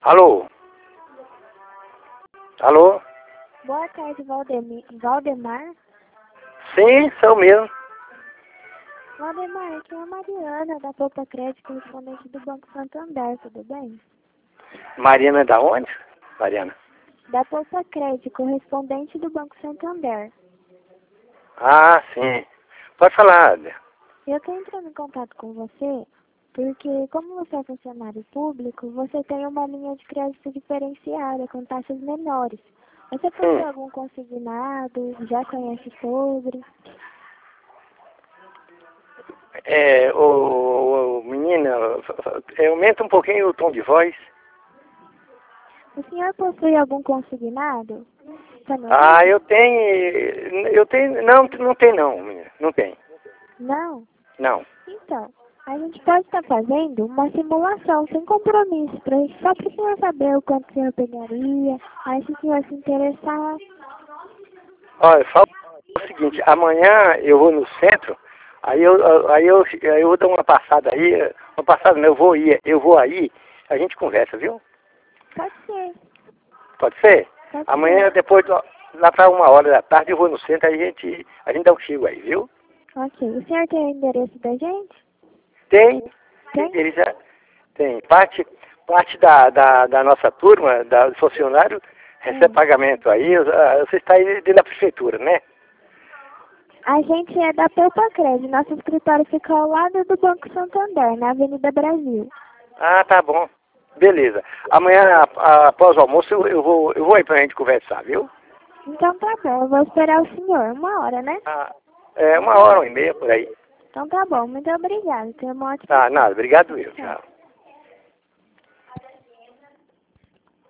Alô? Alô? Boa tarde, Valdemar. Sim, sou mesmo. Valdemar, aqui é a Mariana, da Poupa Crédito, correspondente do Banco Santander, tudo bem? Mariana da onde? Mariana. Da Poupa Crédito, correspondente do Banco Santander. Ah, sim. Pode falar. Eu estou entrando em contato com você porque, como você é funcionário público, você tem uma linha de crédito diferenciada com taxas menores. Você possui algum consignado? Já conhece sobre? Menina, aumenta um pouquinho o tom de voz. O senhor possui algum consignado? Tá me Ah, ouvindo? não tem não, menina, não tem. Não? Não. Então, a gente pode estar fazendo uma simulação sem compromisso, só para o senhor saber o quanto o senhor pegaria, aí se o senhor se interessar. Olha, fala o seguinte, amanhã eu vou no centro, aí eu vou dar uma passada aí, não, eu vou aí, a gente conversa, viu? Pode ser. Pode ser? Pode Amanhã, ser. depois, lá para 1h da tarde, eu vou no centro, aí a gente dá um chego aí, viu? Ok. O senhor tem o endereço da gente? Tem, Tem? tem. Parte da nossa turma, dos funcionários, recebe pagamento aí, você está aí dentro da prefeitura, né? A gente é da Poupa Crédito. Nosso escritório fica ao lado do Banco Santander, na Avenida Brasil. Ah, tá bom. Beleza. Amanhã, após o almoço, eu vou aí pra gente conversar, viu? Então tá bom, eu vou esperar o senhor. 1 hora, né? Ah, 1h, 1h30 por aí. Então tá bom, muito obrigada. Tenha uma ótima Tá, tarde. nada. Obrigado eu. Tchau. Tchau.